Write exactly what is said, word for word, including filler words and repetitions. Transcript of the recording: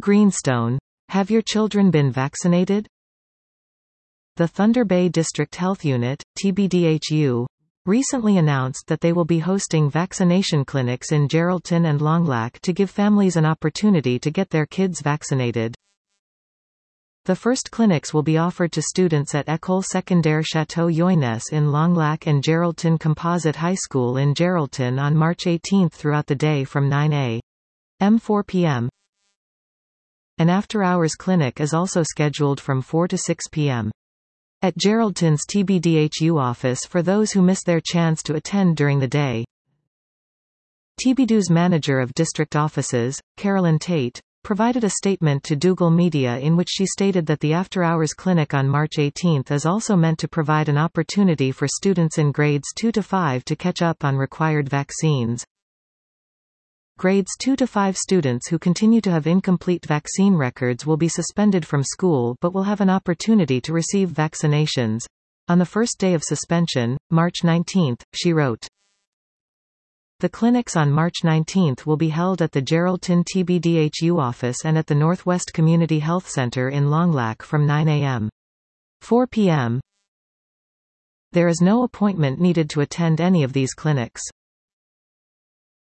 Greenstone. Have your children been vaccinated? The Thunder Bay District Health Unit, T B D H U, recently announced that they will be hosting vaccination clinics in Geraldton and Longlac to give families an opportunity to get their kids vaccinated. The first clinics will be offered to students at École Secondaire Chateau Yoyness in Longlac and Geraldton Composite High School in Geraldton on March eighteenth throughout the day from nine a m to four p m An after-hours clinic is also scheduled from four to six p m at Geraldton's T B D H U office for those who miss their chance to attend during the day. T B D U's manager of district offices, Carolyn Tate, provided a statement to Dougal Media in which she stated that the after-hours clinic on March eighteenth is also meant to provide an opportunity for students in grades two to five to catch up on required vaccines. Grades two to five students who continue to have incomplete vaccine records will be suspended from school but will have an opportunity to receive vaccinations on the first day of suspension, March nineteenth, she wrote. The clinics on March nineteenth will be held at the Geraldton T B D H U office and at the Northwest Community Health Center in Longlac from nine a m to four p m There is no appointment needed to attend any of these clinics.